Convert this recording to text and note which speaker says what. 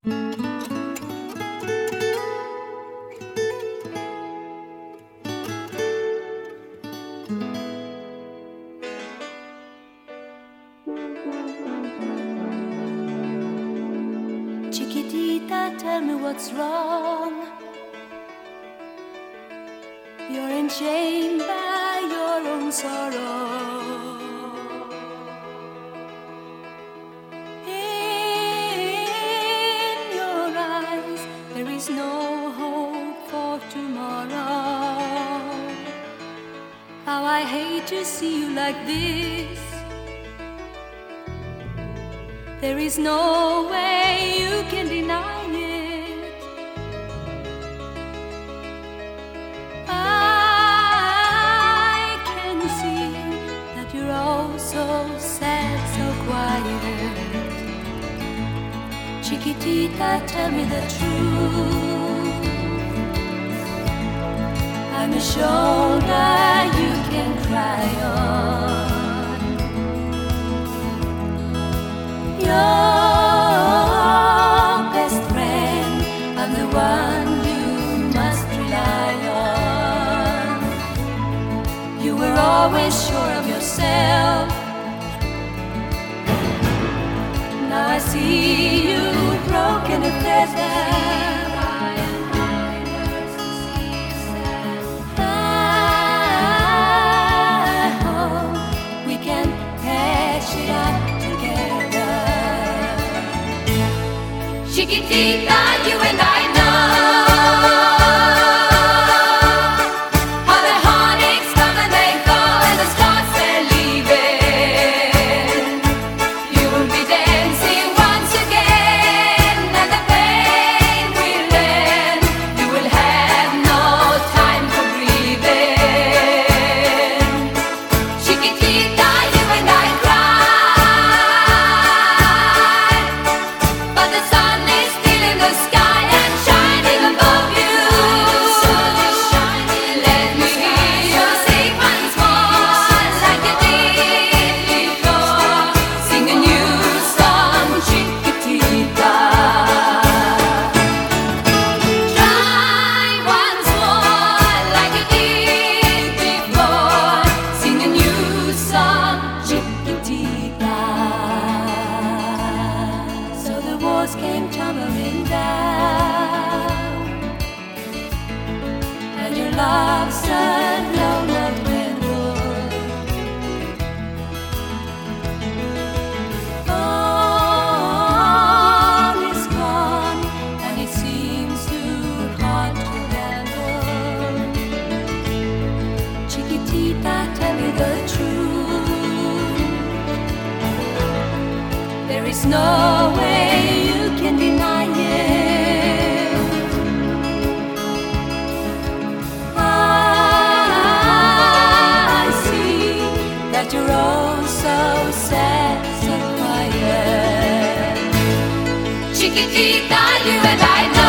Speaker 1: Chiquitita, tell me what's wrong. You're enchained by your own sorrow. In your eyes, there is no hope for tomorrow. How I hate to see you like this. There is no way you can deny it. I can see that you're all so sad, so quiet. Chiquitita, tell me the truth. I'm a shoulder you can cry on. Your best friend, I'm the one you must rely on. You were always sure of yourself. Now I see you broken and feathered. I hope we can patch it up. Chiquitita, you and I know how the heartaches come and they go, and the stars they're leaving. You will be dancing once again, and the pain will end. You will have no time for breathing. Chiquitita, you and I cry, but the sun is still in the sky and shining above you. Let me hear you sing once more like you did before. Sing a new song, Chiquitita. Try once more like you did before. Sing a new song, Chiquitita. So the walls came tumbling down, and your love said no love redwood. All is gone, and it seems too hard to handle. Chiquitita, tell me the truth. There is no way you can deny it. I see that you're all so sad, so quiet. Chiquitita, you and I know